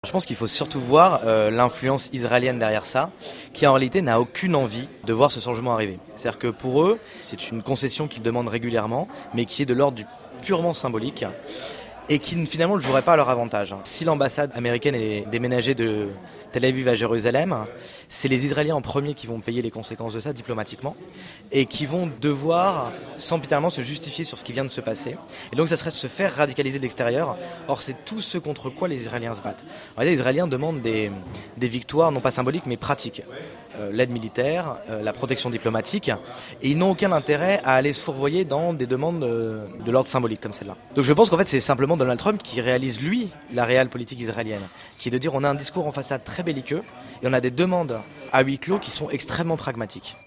Je pense qu'il faut surtout voir l'influence israélienne derrière ça, qui en réalité n'a aucune envie de voir ce changement arriver. C'est-à-dire que pour eux, c'est une concession qu'ils demandent régulièrement, mais qui est de l'ordre du purement symbolique, et qui finalement ne jouerait pas à leur avantage. Si l'ambassade américaine est déménagée de Tel Aviv à Jérusalem, c'est les Israéliens en premier qui vont payer les conséquences de ça diplomatiquement et qui vont devoir sempiternellement se justifier sur ce qui vient de se passer. Et donc ça serait de se faire radicaliser de l'extérieur. Or c'est tout ce contre quoi les Israéliens se battent. Les Israéliens demandent des victoires non pas symboliques mais pratiques. L'aide militaire, la protection diplomatique, et ils n'ont aucun intérêt à aller se fourvoyer dans des demandes de l'ordre symbolique comme celle-là. Donc je pense qu'en fait c'est simplement Donald Trump qui réalise lui la réelle politique israélienne, qui est de dire on a un discours en façade très belliqueux et on a des demandes à huis clos qui sont extrêmement pragmatiques.